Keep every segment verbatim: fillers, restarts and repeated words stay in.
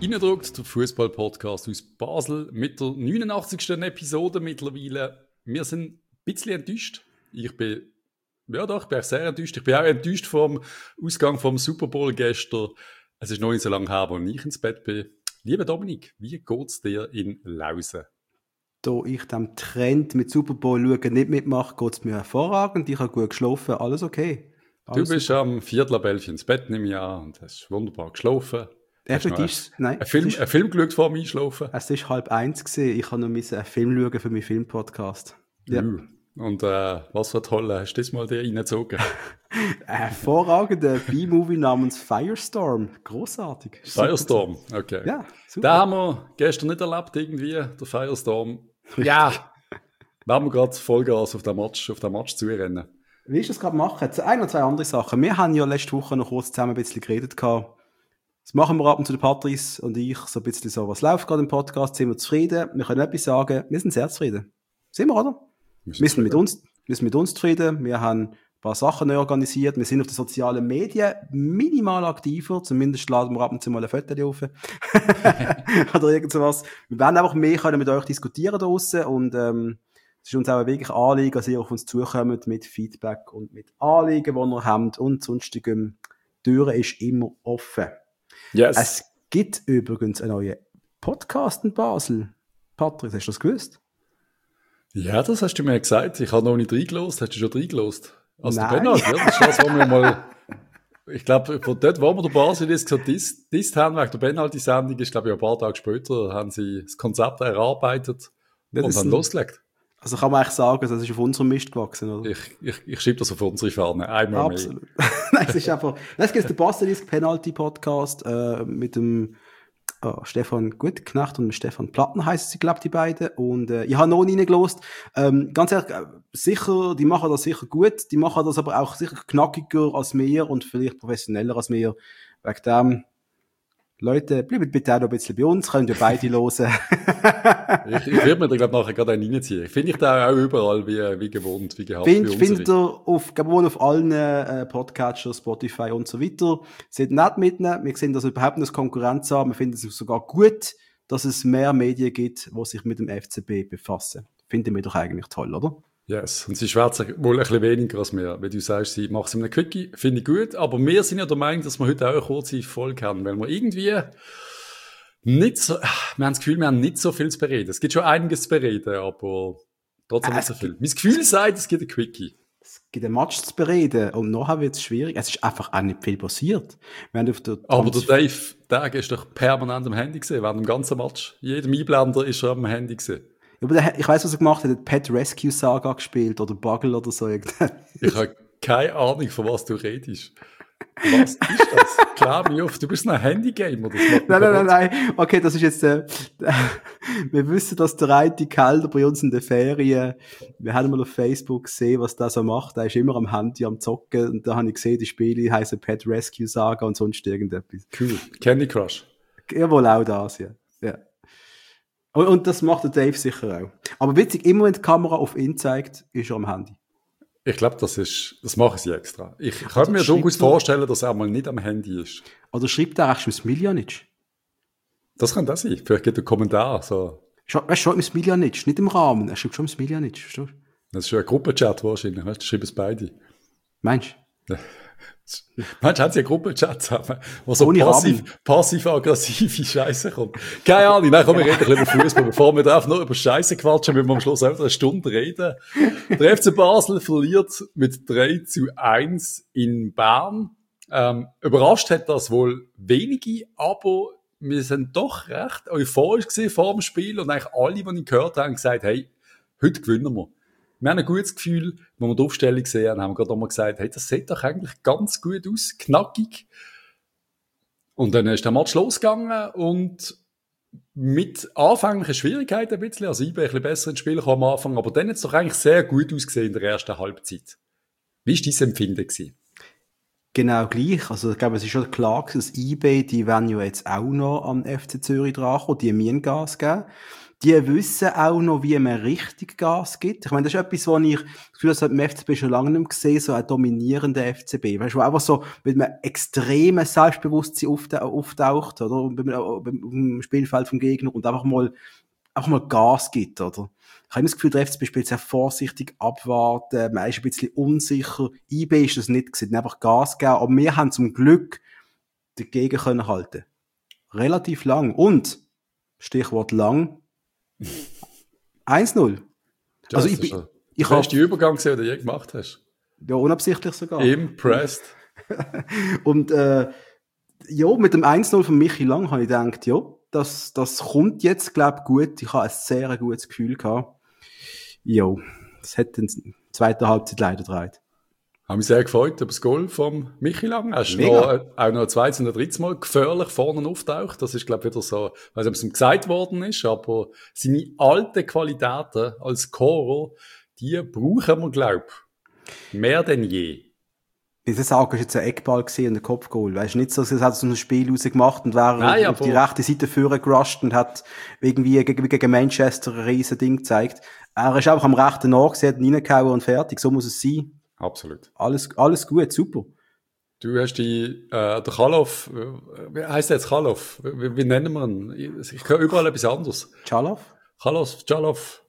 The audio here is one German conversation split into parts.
Reingedruckt, der Fußball-Podcast aus Basel mit der neunundachtzigsten Episode mittlerweile. Wir sind ein bisschen enttäuscht. Ich bin, ja doch, ich bin auch sehr enttäuscht. Ich bin auch enttäuscht vom Ausgang vom Super Bowl gestern. Es ist noch nicht so lange her, als ich ins Bett bin. Lieber Dominik, wie geht's dir in Lausen? Da ich dem Trend mit Super Bowl schauen nicht mitmache, geht es mir hervorragend. Ich habe gut geschlafen, alles okay. Alles du bist super. am Viertel ab elf ins Bett, nehme ich an, und hast wunderbar geschlafen. Hast du noch Effektiv, nein. einen Film, es ist, einen Film geschaut vor dem Einschlafen? es ist halb eins gewesen. Ich habe noch müssen einen Film schauen für meinen Filmpodcast. Ja. Uh, und äh, was für tolle, hast du das mal dir reingezogen? Ein hervorragender B-Movie namens Firestorm. Grossartig. Super Firestorm, okay. Ja, super. Den haben wir gestern nicht erlebt, irgendwie, der Firestorm. Ja, werden wir gerade Vollgas auf den Match, auf den Match zurennen. Wie ist das gerade machen? Ein oder zwei andere Sachen. Wir haben ja letzte Woche noch kurz zusammen ein bisschen geredet gehabt. Das machen wir ab und zu, der Patrice und ich, so ein bisschen so, was läuft gerade im Podcast, sind wir zufrieden, wir können etwas sagen, wir sind sehr zufrieden. Sind wir, oder? Wir sind, wir sind mit uns, wir sind mit uns zufrieden, wir haben ein paar Sachen neu organisiert, wir sind auf den sozialen Medien minimal aktiver, zumindest laden wir ab und zu mal ein Foto auf. Oder irgend sowas. Wir werden einfach mehr können mit euch diskutieren draussen und, ähm, es ist uns auch wirklich ein Anliegen, dass ihr auf uns zukommt mit Feedback und mit Anliegen, die ihr habt und sonstigem. Die Türe ist immer offen. Yes. Es gibt übrigens einen neuen Podcast in Basel. Patrick, hast du das gewusst? Ja, das hast du mir gesagt. Ich habe noch nicht reingelost. Hast du schon reingelost? Also Nein. der Benald, ja, das ist das, wo wir mal... Ich glaube, von dort, wo wir der Basel das gesagt disst haben, wegen der Benald, die Sendung ist, glaube ich, ein paar Tage später, haben sie das Konzept erarbeitet Das und ist haben ein- losgelegt. Also kann man eigentlich sagen, das ist auf unserem Mist gewachsen, oder? Ich, ich, ich schiebe das auf unsere Fahne. Einmal mehr. Absolut. Nein, es ist einfach, nein, es gibt den Basilisk Penalty Podcast, äh, mit dem, oh, Stefan Gutknecht und dem Stefan Platten heissen sie, glaube ich, die beiden. Und, äh, ich habe noch nie reingelost. Ähm, ganz ehrlich, äh, sicher, die machen das sicher gut. Die machen das aber auch sicher knackiger als wir und vielleicht professioneller als wir. Wegen dem, Leute, bleibt bitte auch noch ein bisschen bei uns, könnt ihr beide hören. Ich, ich würde mir da, glaube ich, nachher gerade einen reinziehen. Finde ich da auch überall wie, wie gewohnt, wie gehabt. Find, wie findet unsere. ihr auf, glaube ich, auf allen äh, Podcatchers, Spotify und so weiter. Seid nett mitnehmen. Wir sehen das überhaupt nicht als Konkurrenz an. Wir finden es sogar gut, dass es mehr Medien gibt, die sich mit dem F C B befassen. Finden wir doch eigentlich toll, oder? Yes. Und sie schwätzen wohl ein bisschen weniger als wir. Wenn du sagst, sie machen es in einem Quickie, finde ich gut. Aber wir sind ja der Meinung, dass wir heute auch eine kurze Folge haben, weil wir irgendwie nicht so, wir haben das Gefühl, wir haben nicht so viel zu bereden. Es gibt schon einiges zu bereden, aber trotzdem Äh, nicht so es viel. Mein Gefühl sagt, es gibt ein Quickie. Es gibt einen Match zu bereden und nachher wird es schwierig. Es ist einfach auch nicht viel passiert. Wir haben auf der Aber der Trans- Dave, der ist doch permanent am Handy gesehen, während dem ganzen Match. Jedem Einblender ist er am Handy gesehen. Ja, aber der, ich weiss, was er gemacht hat. Er hat Pet Rescue Saga gespielt oder Buggle oder so. Ich habe keine Ahnung, von was du redest. Was ist das? Klär mich auf, du bist ein Handygamer. Das macht mich Nein, nein, nein, kaputt. nein. Okay, das ist jetzt, äh, wir wissen, dass der eine Kelder bei uns in den Ferien, wir haben mal auf Facebook gesehen, was der so macht. Der ist immer am Handy am Zocken und da habe ich gesehen, die Spiele heißen Pet Rescue Saga und sonst irgendetwas. Cool. Candy Crush. Jawohl, auch das, ja. ja. Und, und das macht der Dave sicher auch. Aber witzig, immer wenn die Kamera auf ihn zeigt, ist er am Handy. Ich glaube, das ist, das machen sie extra. Ich kann mir schreibt durchaus er- vorstellen, dass er mal nicht am Handy ist. Oder schreibt er eigentlich Smiljanic? Das kann das sein. Vielleicht gibt er einen Kommentar. So. Weißt du, schon im Smiljanic, nicht im Rahmen. Er schreibt schon im Smiljanic, verstehst du? Das ist schon ein Gruppenchat wahrscheinlich. Weißt du, schreiben es beide. Meinst du? Meinst du, haben sie einen Gruppenchat zusammen, wo so Ohne passiv, Rahmen. passiv-aggressive Scheiße kommt? Keine Ahnung, nein, komm, wir reden ein bisschen über Fußball. Bevor wir einfach nur über Scheiße quatschen, müssen wir am Schluss einfach eine Stunde reden. Der F C Basel verliert mit drei zu eins in Bern. Ähm, überrascht hat das wohl wenige, aber wir sind doch recht euphorisch gewesen vor dem Spiel und eigentlich alle, die ich gehört haben, haben gesagt, hey, heute gewinnen wir. Wir haben ein gutes Gefühl, wenn wir die Aufstellung sehen, haben wir gerade einmal gesagt, hey, das sieht doch eigentlich ganz gut aus, knackig. Und dann ist der Match losgegangen und mit anfänglichen Schwierigkeiten ein bisschen, also ich bin ein bisschen besser ins Spiel gekommen am Anfang, aber dann hat es doch eigentlich sehr gut ausgesehen in der ersten Halbzeit. Wie war dein Empfinden gewesen? Genau gleich. Also ich glaube, es ist schon klar, dass eBay, die werden ja jetzt auch noch am F C Zürich drankommen, die müssen Gas geben. die wissen auch noch, wie man richtig Gas gibt. Ich meine, das ist etwas, was ich das Gefühl habe, das hat im F C B schon lange nicht mehr gesehen, so ein dominierender F C B. Weißt du, wo einfach so mit einem extremen Selbstbewusstsein auftaucht, oder? Beim, beim Spielfeld vom Gegner und einfach mal, einfach mal Gas gibt, oder? Ich habe das Gefühl, der F C B spielt sehr vorsichtig, abwarten, man ist ein bisschen unsicher. I B ist das nicht gewesen, einfach Gas geben, aber wir haben zum Glück dagegen können halten. Relativ lang. Und, Stichwort lang, eins null. Also ich bin, ich habe den Übergang gesehen, den du je gemacht hast. Ja, unabsichtlich sogar. Impressed. Und, äh, ja, mit dem eins null von Michi Lang habe ich gedacht, ja, das, das kommt jetzt, glaube ich, gut. Ich habe ein sehr gutes Gefühl gehabt. Ja, das hat in der zweiten Halbzeit leider gedreht. Ich habe mich sehr gefreut über das Goal von Michi Lang. Er ist noch, auch noch ein zweites und ein drittes Mal gefährlich vorne auftaucht. Das ist, glaube ich, wieder so, ich weiß nicht, ob es ihm gesagt worden ist, aber seine alten Qualitäten als Scorer, die brauchen wir, glaube ich, mehr denn je. Wie Sie sagen, ist jetzt ein Eckball gesehen und ein Kopfgoal. Weißt du, nicht so, als hat so ein Spiel rausgemacht und wäre Nein, auf die rechte Seite führen gerusht und hat irgendwie gegen, gegen Manchester ein riesen Ding gezeigt. Er ist einfach am rechten Ohr gesehen, hat ihn reingehauen und fertig. So muss es sein. Absolut. Alles, alles gut, super. Du hast die, äh, der Chalov, wie heisst der jetzt Chalov? Wie, wie nennen wir ihn? Ich höre überall etwas anderes. Chalov? Chalov, Chalov.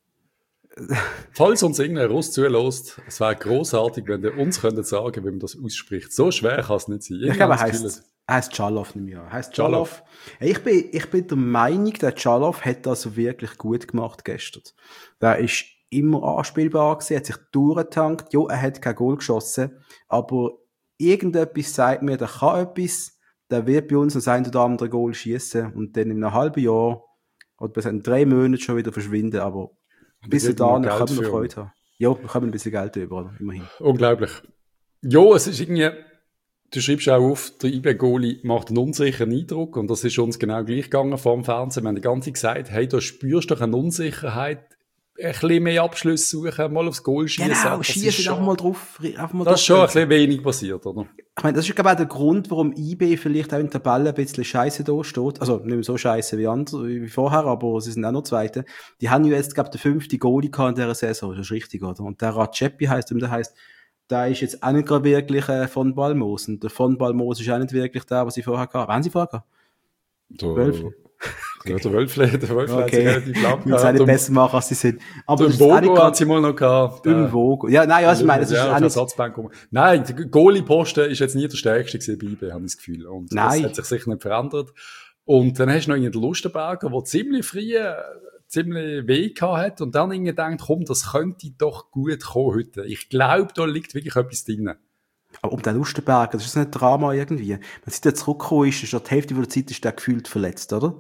Falls uns irgendein Russ zulässt, es wäre grossartig, wenn ihr uns könntet sagen, wie man das ausspricht. So schwer kann es nicht sein. Ich glaube, er heisst, er heisst Chalov nicht mehr. Er heisst Chalov. Ich bin, ich bin der Meinung, der Chalov hat das wirklich gut gemacht gestern. Der ist immer anspielbar gewesen, hat sich durchgetankt. Ja, er hat kein Goal geschossen, aber irgendetwas sagt mir, der kann etwas, der wird bei uns ein oder andere Goal schießen und dann in einem halben Jahr oder bis in drei Monaten schon wieder verschwinden, aber bis dahin können wir noch Freude haben. Ja, wir können ein bisschen Geld über, oder? Immerhin. Unglaublich. Ja, es ist irgendwie, du schreibst auch auf, der I B-Goalie macht einen unsicheren Eindruck und das ist uns genau gleich gegangen vor dem Fernsehen. Wir haben die ganze Zeit gesagt, hey, da spürst du doch eine Unsicherheit, ein bisschen mehr Abschlüsse suchen, mal aufs Goal schießen. Genau, schießen einfach mal drauf. Einfach mal das ist schon ein bisschen wenig passiert, oder? Ich meine, das ist, glaube ich, auch der Grund, warum I B vielleicht auch in der Tabelle ein bisschen scheiße da steht. Also, nicht mehr so scheiße wie andere, wie vorher, aber sie sind auch noch Zweite. Die haben ja jetzt, glaube ich, den fünften Goalie gehabt in dieser Saison. Das ist richtig, oder? Und der Racepi heisst, der heisst, der ist jetzt auch nicht gerade wirklich äh, von Balmos. Und der von Balmos ist auch nicht wirklich der, was sie vorher gehabt haben. Wann haben sie vorher gehabt? Wölfle. Okay. Der Wölfle, der Wölfle okay. Hat sich relativ lang gehabt. Sie nicht besser machen, als sie sind. Aber im Vogo hat sie mal noch gehabt. Im Vogo. Ja, nein, was ich meine, das ist ja, auch nicht... Nein, der Goalie-Posten ist jetzt nie der stärkste gewesen bei I B, habe ich das Gefühl. Und nein. Das hat sich sicher nicht verändert. Und dann hast du noch den Lustenberger, der ziemlich früh, ziemlich weh gehabt hat und dann irgendwie denkt, komm, das könnte doch gut kommen heute. Ich glaube, da liegt wirklich etwas drin. Aber um den Lustenberger, das ist nicht Drama irgendwie. Wenn sie da zurückgekommen ist, ist die Hälfte der Zeit ist der gefühlt verletzt, oder?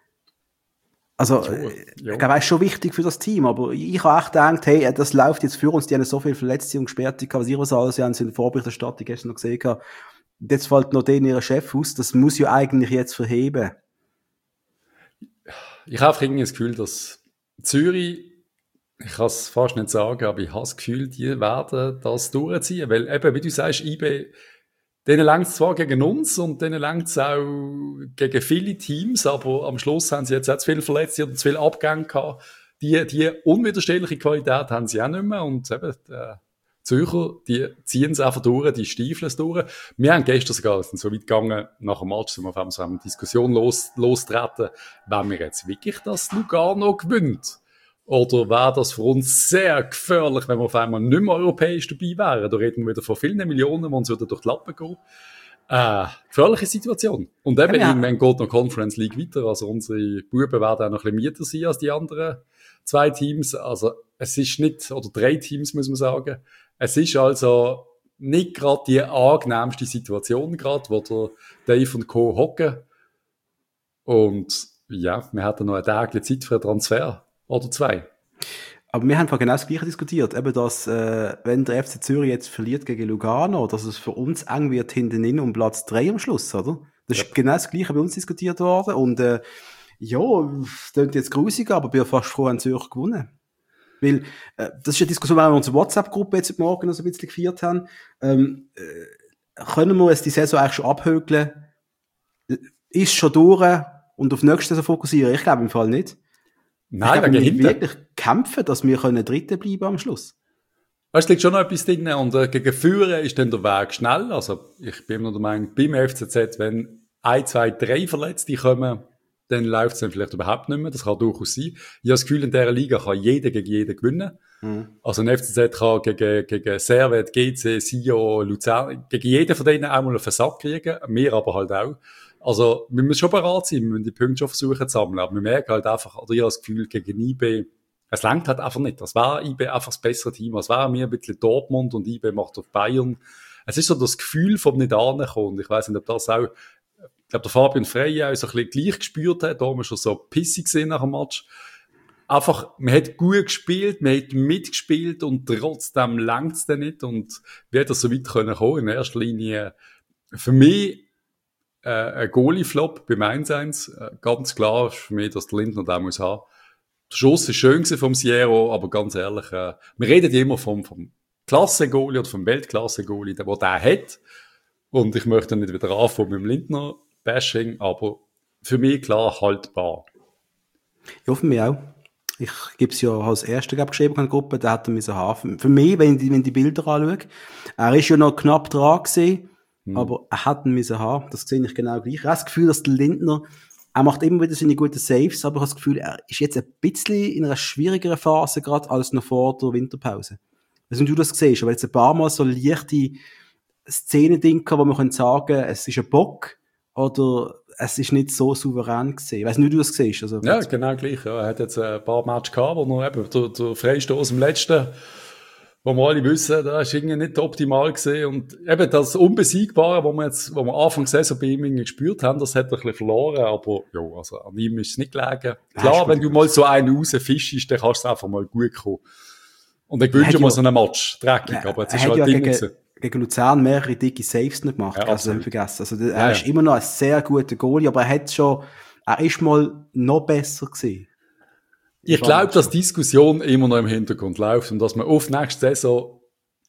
Also, ja, ja. Ich glaube, das ist schon wichtig für das Team, aber ich habe echt gedacht, hey, das läuft jetzt für uns, die haben so viel Verletzte und Gesperrte gehabt, was ich was alles, sie haben es in der Vorberichterstattung gestern noch gesehen gehabt. Jetzt fällt noch den ihr Chef aus, das muss ja eigentlich jetzt verheben. Ich habe irgendwie das Gefühl, dass Zürich, ich kann es fast nicht sagen, aber ich habe das Gefühl, die werden das durchziehen, weil eben, wie du sagst, I B, denen längt es zwar gegen uns und denen längt es auch gegen viele Teams, aber am Schluss haben sie jetzt auch zu viele Verletzte oder zu viele Abgänge gehabt. Die, die unwiderstehliche Qualität haben sie auch nicht mehr und eben, die Zürcher, die ziehen es einfach durch, die stiefeln es durch. Wir haben gestern sogar so weit gegangen, nach dem Match sind wir auf einmal so eine Diskussion los, lostreten, wenn wir jetzt wirklich das Lugano gewinnt. Oder wäre das für uns sehr gefährlich, wenn wir auf einmal nicht mehr europäisch dabei wären? Da reden wir wieder von vielen Millionen, die uns wieder durch die Lappen gehen. Äh, gefährliche Situation. Und eben, ja, irgendwann geht noch Conference League weiter. Also unsere Buben werden auch noch ein bisschen mieter sein als die anderen zwei Teams. Also es ist nicht, oder drei Teams muss man sagen. Es ist also nicht gerade die angenehmste Situation gerade, wo der Dave und Co. hocken. Und ja, wir hatten noch einen Tag Zeit für einen Transfer. Oder zwei. Aber wir haben genau das Gleiche diskutiert. Eben, dass, äh, wenn der F C Zürich jetzt verliert gegen Lugano, dass es für uns eng wird hinten in um Platz drei am Schluss, oder? Das ja. ist genau das Gleiche bei uns diskutiert worden. Und, äh, ja, das klingt jetzt grusig, aber ich bin fast froh, an Zürich gewonnen. Weil, äh, das ist eine Diskussion, die wir in unserer WhatsApp-Gruppe jetzt heute Morgen noch so ein bisschen geführt haben. Ähm, äh, können wir jetzt die Saison eigentlich schon abhökeln? Ist schon durch und auf die nächste Saison fokussieren? Ich glaube im Fall nicht. Nein, ich wegen wir hinten. wirklich kämpfen, dass wir können Dritte bleiben am Schluss. Weißt, es liegt schon noch etwas drin. Und äh, gegen Führen ist dann der Weg schnell. Also, ich bin immer der Meinung, beim F C Z, wenn ein, zwei, drei Verletzte kommen, dann läuft es dann vielleicht überhaupt nicht mehr. Das kann durchaus sein. Ich habe das Gefühl, in dieser Liga kann jeder gegen jeden gewinnen. Mhm. Also, ein F C Z kann gegen, gegen Servet, G C, Sion, Luzern, gegen jeden von denen auch mal einen Versack kriegen. Wir aber halt auch. Also, wir müssen schon bereit sein, wir müssen die Punkte schon versuchen zu sammeln. Aber wir merken halt einfach, oder ich habe das Gefühl, gegen I B, es langt halt einfach nicht. Das war I B einfach das bessere Team. Es war mir ein bisschen Dortmund und I B macht auf Bayern. Es ist so das Gefühl vom nicht ankommen. Ich weiss nicht, ob das auch, ich glaube, der Fabian Frey auch so ein bisschen gleich gespürt hat. Da haben wir schon so pissig gesehen nach dem Match. Einfach, man hat gut gespielt, man hat mitgespielt und trotzdem langt es dann nicht. Und wie hat das so weit können kommen? In erster Linie, für mich, äh, ein Goalie-Flop beim eins eins. Äh, ganz klar ist für mich, dass der Lindner da muss haben. Der Schuss ist schön vom Sierra, aber ganz ehrlich, äh, wir reden ja immer vom, vom Klasse-Goalie oder vom Weltklasse-Goalie, der, der den hat. Und ich möchte nicht wieder anfangen mit dem Lindner-Bashing, aber für mich klar haltbar. Ja, für mich auch. Ich gebe es ja als Erster geschrieben in der Gruppe, da hat er müssen haben. Für mich, wenn ich, wenn ich die Bilder anschaue, er ist ja noch knapp dran gewesen, hm. aber er hat ihn müssen haben. Das sehe ich genau gleich. Ich habe das Gefühl, dass der Lindner, er macht immer wieder seine guten Saves, aber ich habe das Gefühl, er ist jetzt ein bisschen in einer schwierigeren Phase gerade als noch vor der Winterpause. Also, wenn du das siehst, aber jetzt ein paar Mal so leichte Szenen-Dinge, wo man kann sagen, es ist ein Bock oder es ist nicht so souverän gewesen. Ich weiss nicht, wie du das siehst. Also, ja, genau gleich. Ja. Er hat jetzt ein paar Matches gehabt, wo noch eben der, der Freistoß im letzten, wo wir alle wissen, da ist irgendwie nicht optimal gesehen. Und eben das Unbesiegbare, wo wir jetzt, wo wir Anfang der Saison bei ihm irgendwie gespürt haben, das hat er ein bisschen verloren. Aber, ja, also, an ihm ist es nicht gelegen. Klar, ja, wenn du mal so einen rausfischst, dann kannst du einfach mal gut kommen. Und dann gewünscht du mal so einen Match. Dreckig, ja, aber jetzt ist halt ja Ding gegen, gegen Luzern mehrere dicke Saves nicht gemacht. Ja, also, nicht vergessen. Also, er ja, ist ja. immer noch ein sehr guter Goalie, aber er hat schon, er ist mal noch besser gewesen. Ich glaube, dass die Diskussion immer noch im Hintergrund läuft und dass man auf nächste Saison,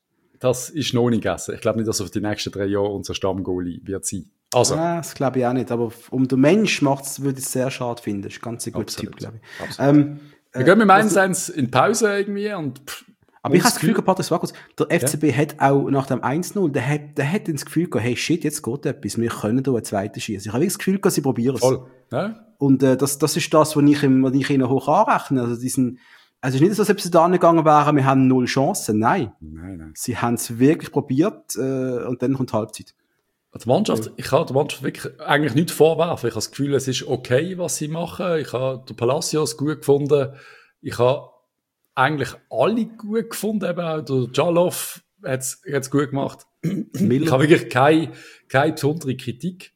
das ist noch nicht gegessen. Ich glaube nicht, dass auf die nächsten drei Jahre unser Stammgoalie wird sein. Also. Ja, das glaube ich auch nicht. Aber um den Mensch macht's, würde ich es sehr schade finden. Das ist ein ganz ein guter Typ, glaube ich. Ähm, Wir gehen mit eins eins in Pause irgendwie und pff, aber ich habe das Gefühl, Patrick Wakos, der F C B ja. hat auch nach dem eins null, der hat, der hat das Gefühl gehabt, hey shit, jetzt geht etwas, wir können da einen zweiten schießen. Ich habe das Gefühl gehabt, sie probieren es. Voll. Ja. Und äh, das, das ist das, was ich, was ich ihnen hoch anrechne. Also diesen, also es ist nicht so, als ob sie da gegangen wären, wir haben null Chancen. Nein. Nein, nein. Sie haben es wirklich probiert äh, und dann kommt die Halbzeit. Die Mannschaft, ja. ich kann der Mannschaft wirklich eigentlich nichts vorwerfen. Ich habe das Gefühl, es ist okay, was sie machen. Ich habe den Palacios gut gefunden. Ich habe eigentlich alle gut gefunden, eben auch der Jalov hat es gut gemacht. Ich habe wirklich keine, keine besondere Kritik.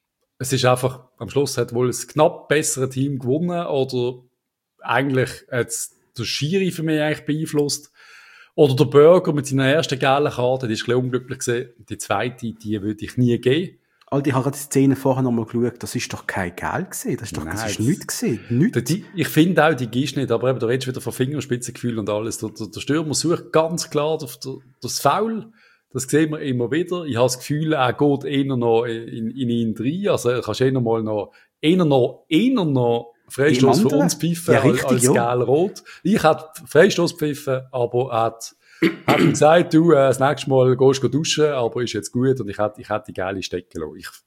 Es ist einfach, am Schluss hat wohl ein knapp besseres Team gewonnen oder eigentlich hat der Schiri für mich eigentlich beeinflusst. Oder der Burger mit seiner ersten gelben Karte, die ist ein bisschen unglücklich gewesen. Die zweite, die würde ich nie geben. Alter, ich habe die Szene vorher nochmal geschaut, das ist doch kein Geld gewesen, das ist doch, Nein, das ist nichts gewesen, nichts. Die, ich finde auch, die gibst nicht, aber eben, da redest du wieder von Fingerspitzengefühl und alles. Der, der, der Stürmer sucht ganz klar das, das Foul, das sehen wir immer wieder. Ich habe das Gefühl, er geht eher noch in, in ihn rein, also er kannst eher mal noch, eher noch, eher noch Freistoß für uns pfeifen, ja, richtig, als ja. Gel-Rot. Ich hätte Freistoß pfiffen, aber er hat, hat ihm gesagt, du, äh, das nächste Mal gehst du duschen, aber ist jetzt gut und ich hätte, ich hätte die Gele stecken lassen. Ich,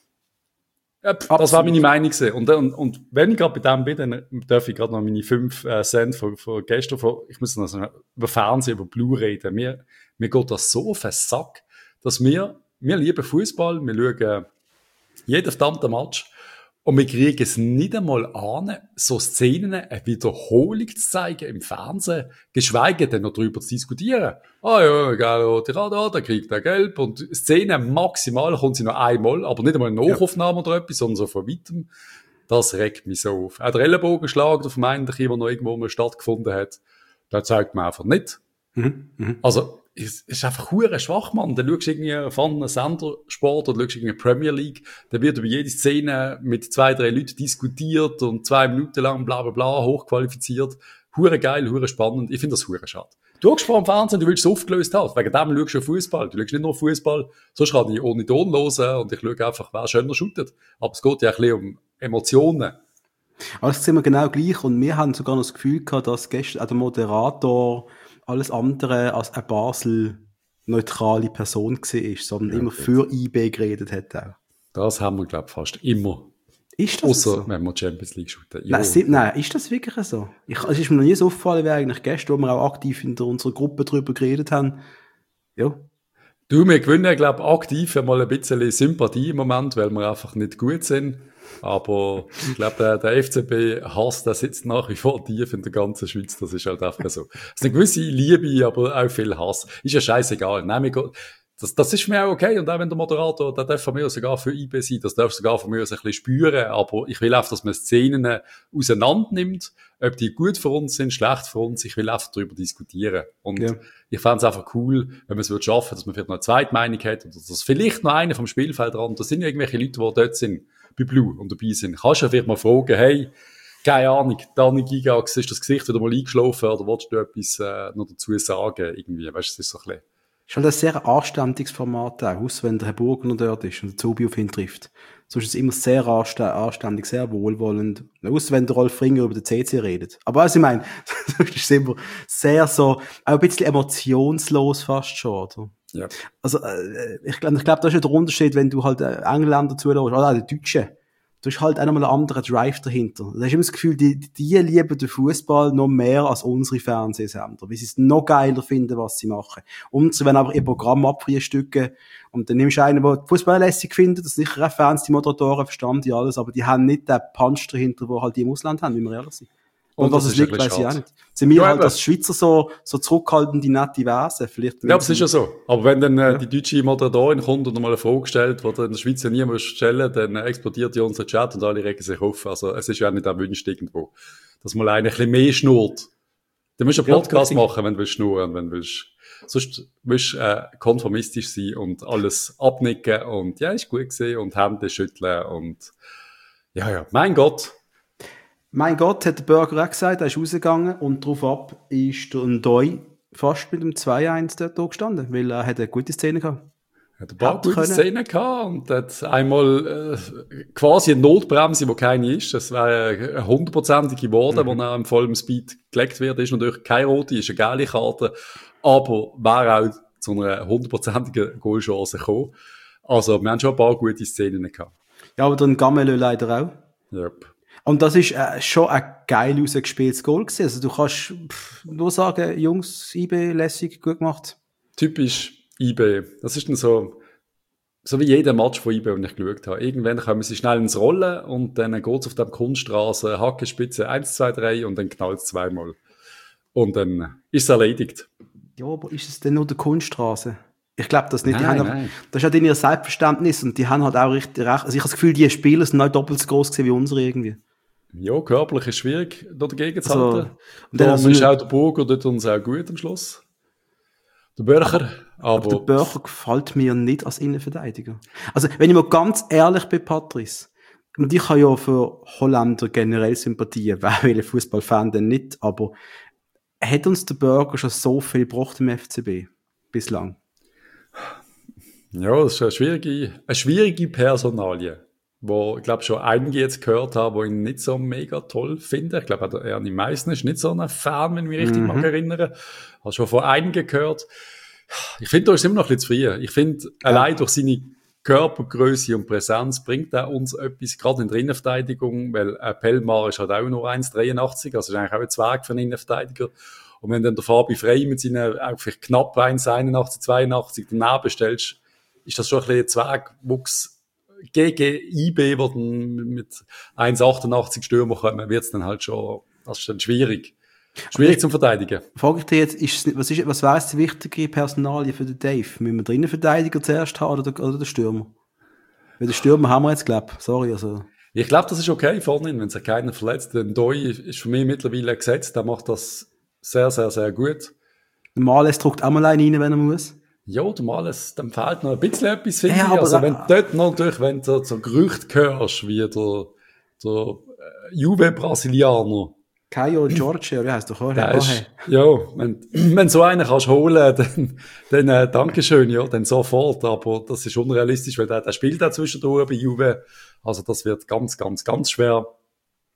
äh, das war meine Meinung gewesen. Und, und, und wenn ich gerade bei dem bin, dann darf ich gerade noch meine fünf äh, Cent von, von gestern, von, ich muss noch über Fernsehen, über Blue reden. Mir, mir geht das so auf den Sack, dass wir, wir lieben Fußball, wir schauen jeden verdammten Match. Und wir kriegen es nicht einmal an, so Szenen eine Wiederholung zu zeigen im Fernsehen, geschweige denn noch darüber zu diskutieren. Ah ja, geil, da, da kriegt er gelb und Szenen maximal kommt sie noch einmal, aber nicht einmal eine Nachaufnahme ja. oder etwas, sondern so von weitem. Das regt mich so auf. Auch der Ellenbogenschlag, der vermeintliche, der noch irgendwo mal stattgefunden hat, der zeigt mir einfach nicht. Mhm, mh. Also, es ist einfach hure schwach, Mann. Dann schaust du irgendwie von einem Sendersport oder schaust du irgendwie Premier League, dann wird über jede Szene mit zwei, drei Leuten diskutiert und zwei Minuten lang bla bla bla hochqualifiziert. Hure geil, hure spannend. Ich finde das hure schade. Du schaust vor dem Fernsehen, du willst es aufgelöst haben. Wegen dem schaust du Fußball. Du schaust nicht nur Fußball. Sonst kann ich ohne Ton hören und ich schaue einfach, wer schöner shootet. Aber es geht ja ein bisschen um Emotionen. Aber das sehen wir genau gleich und wir haben sogar noch das Gefühl gehabt, dass gestern auch der Moderator alles andere als eine Basel-neutrale Person war, sondern Ja, immer gut. für I B geredet hat auch. Das haben wir, glaube ich, fast immer. Ist das Außer so? wenn wir Champions League shooten. Nein, si- nein, ist das wirklich so? Ich, es ist mir noch nie so aufgefallen, wie eigentlich gestern, wo wir auch aktiv in der, unserer Gruppe drüber geredet haben. Ja. Du, wir gewinnen, glaube ich, aktiv mal ein bisschen Sympathie im Moment, weil wir einfach nicht gut sind. Aber ich glaube, der, der F C B-Hass, der sitzt nach wie vor tief in der ganzen Schweiz. Das ist halt einfach so. Es ist eine gewisse Liebe, aber auch viel Hass. Ist ja scheißegal. Nein, wir gehen- das, das ist mir auch okay. Und auch wenn der Moderator, der darf von mir aus sogar für I B sein, das darf sogar von mir aus ein bisschen spüren. Aber ich will einfach, dass man Szenen auseinander nimmt, ob die gut für uns sind, schlecht für uns. Ich will einfach darüber diskutieren. Und Ja. ich fände es einfach cool, wenn man es würde schaffen, dass man vielleicht noch eine zweite Meinung hat oder dass vielleicht noch einer vom Spielfeld dran. Das sind ja irgendwelche Leute, die dort sind, bei Blue und dabei sind. Kannst du ja vielleicht mal fragen, hey, keine Ahnung, Dani Gigax, ist das Gesicht wieder mal eingeschlafen oder willst du etwas äh, noch dazu sagen? Irgendwie, weißt du, es ist so ein bisschen. Ist halt ein sehr anständiges Format auch, ausser wenn der Herr Burger noch dort ist und der Zubi auf ihn trifft. So ist es immer sehr ansta- anständig, sehr wohlwollend. Ausser wenn der Rolf Ringer über den C C redet. Aber also ich meine, das ist immer sehr so, auch ein bisschen emotionslos fast schon, oder? Ja. Also, äh, ich glaube, ich glaub, das ist ja der Unterschied, wenn du halt äh, Engländer zuhörst, oder auch die Deutschen. Du hast halt auch nochmal einen anderen Drive dahinter. Da hast du immer das Gefühl, die, die lieben den Fußball noch mehr als unsere Fernsehsender, weil sie es noch geiler finden, was sie machen. Und sie wollen aber ihr Programm abfrühstücken. Und dann nimmst du einen, der Fußball lässig findet, das sind sicher auch Fans, die Moderatoren, verstanden die alles, aber die haben nicht den Punch dahinter, den halt die im Ausland haben, wie wir ehrlich sind. Und, Und was das es ist ein liegt, bisschen weiss ich auch schade. nicht. Sind wir Ja, halt eben. als Schweizer so, so zurückhaltende, nette Wesen? Vielleicht, Ja, aber es ist ja so. Aber wenn dann äh, Ja. die deutsche Moderatorin kommt und mal eine Frage stellt, die dann in der Schweiz ja niemand stellen, dann äh, explodiert ja unser Chat und alle regen sich auf. Also es ist ja auch nicht erwünscht irgendwo, dass mal einer ein bisschen mehr schnurrt. Du musst einen Ja, Podcast richtig. machen, wenn du willst schnurren, wenn du willst. Sonst musst du äh, konformistisch sein und alles abnicken und ja, ist gut gesehen und Hände schütteln und ja, ja, mein Gott. Mein Gott, hat der Burger auch gesagt, er ist rausgegangen und darauf ab ist der Ndoi fast mit dem zwei eins dort gestanden, weil er hat eine gute Szene gehabt. Hat ein paar Hat gute können. Szenen gehabt und hat einmal äh, quasi eine Notbremse, die keine ist. Das wäre eine hundertprozentige geworden, Mhm. wo er im vollen Speed gelegt wird. Ist natürlich keine rote, ist eine gelbe Karte, aber wäre auch zu einer hundertprozentigen Goalchance gekommen. Also, wir haben schon ein paar gute Szenen gehabt. Ja, aber der Gamelö leider auch. Yep. Und das ist äh, schon ein geil rausgespieltes Goal gewesen. Also du kannst pff, nur sagen, Jungs, I B, lässig, gut gemacht. Typisch I B. Das ist dann so, so wie jeder Match von I B, den ich geschaut habe. Irgendwann kommen sie schnell ins Rollen und dann geht es auf der Kunststraße, Hackespitze eins, zwei, drei und dann knallt es zweimal. Und dann ist es erledigt. Ja, aber ist es denn nur der Kunststraße? Ich glaube das nicht. Die Nein, haben nein. Auch, das ist halt in ihr Selbstverständnis und die haben halt auch richtig recht. Also ich habe das Gefühl, die Spieler sind halt doppelt so groß gewesen wie unsere irgendwie. Ja, körperlich ist schwierig, da dagegen zu Also, halten. und dann Da also ist nicht- auch der Burger dort uns auch gut am Schluss. Der Börcher. Aber, Aber der Börcher gefällt mir nicht als Innenverteidiger. Also, wenn ich mal ganz ehrlich bin, Patrice, und ich habe ja für Holländer generell Sympathien, weil Fußballfan denn nicht, aber hat uns der Börger schon so viel gebracht im F C B? Bislang. ja, das ist eine schwierige, eine schwierige Personalie, wo ich glaube schon einige jetzt gehört haben, die ihn nicht so mega toll finden. Ich glaube, auch der Ernie Meissner ist nicht so ein Fan, wenn ich mich richtig Mhm. mag erinnern. Habe schon von einigen gehört. Ich finde, da ist immer noch ein bisschen zu früh. Ich finde, allein durch seine Körpergröße und Präsenz bringt er uns etwas, gerade in der Innenverteidigung, weil ein Pelmar ist halt auch nur eins Komma dreiundachtzig, also ist eigentlich auch ein Zwerg für einen Innenverteidiger. Und wenn dann der Fabi Frey mit seinen auch vielleicht knapp eins Komma einundachtzig, zweiundachtzig daneben stellst, ist das schon ein bisschen ein Zwergwuchs gegen I B, wo dann mit eins Komma achtundachtzig Stürmer kommen, wird es dann halt schon, das ist dann schwierig. Schwierig zum Verteidigen. Frage ich dir jetzt, ist, es nicht- was, ist, was wäre jetzt die wichtige Personalie für den Dave? Müssen wir den Innenverteidiger zuerst haben oder, der- oder den Stürmer? Weil den Stürmer haben wir jetzt, glaube ich. Sorry, also. Ich glaube, das ist okay vorne, wenn sich keiner verletzt. Denn Doi ist für mich mittlerweile gesetzt, der macht das sehr, sehr, sehr gut. Der Males druckt auch mal einen rein, wenn er muss. Ja, du Males, dem fehlt noch ein bisschen etwas, finde Ja, ich. aber Also, da- wenn du dort noch natürlich, wenn du so Gerüchte hörst, wie der, der äh, Juve-Brasilianer, Caio Giorgio, wie heißt der? Jorge? der ist, Jorge. ja, wenn, wenn so einen kannst holen, dann, dann, äh, Dankeschön, ja, dann sofort. Aber das ist unrealistisch, weil der, der spielt auch zwischendurch bei Juve. Also, das wird ganz, ganz, ganz schwer.